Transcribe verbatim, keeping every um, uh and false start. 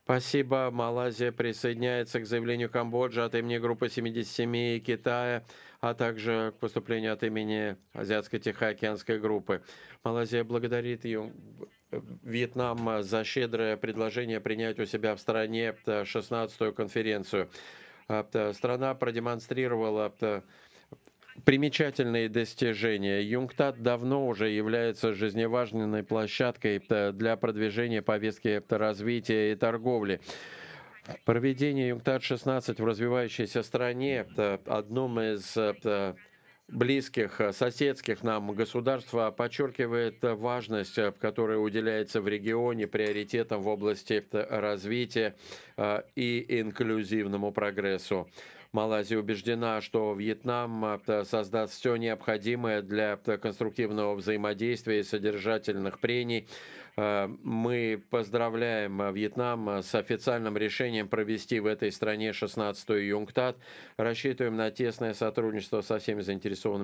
Спасибо. Малайзия присоединяется к заявлению Камбоджи от имени Группы семидесяти семи и Китая, а также к выступлению от имени Азиатско-Тихоокеанской группы. Малайзия благодарит Ю- Вьетнам э, за щедрое предложение принять у себя в стране э, шестнадцатую конференцию. А, т- Страна продемонстрировала э, примечательные достижения. ЮНКТАД давно уже является жизневажной площадкой э, для продвижения повестки э, развития и торговли. Проведение ЮНКТАД-шестнадцать в развивающейся стране, это одном из э, близких, э, соседских нам государств, а, подчеркивает э, важность, э, которая уделяется в регионе приоритетам в области э, развития э, и инклюзивному прогрессу. Малайзия убеждена, что Вьетнам э, создаст все необходимое для э, конструктивного взаимодействия и содержательных прений. Э, Мы поздравляем э, Вьетнам э, с официальным решением провести в этой стране шестнадцатую ЮНКТАД. Рассчитываем на тесное сотрудничество со всеми заинтересованными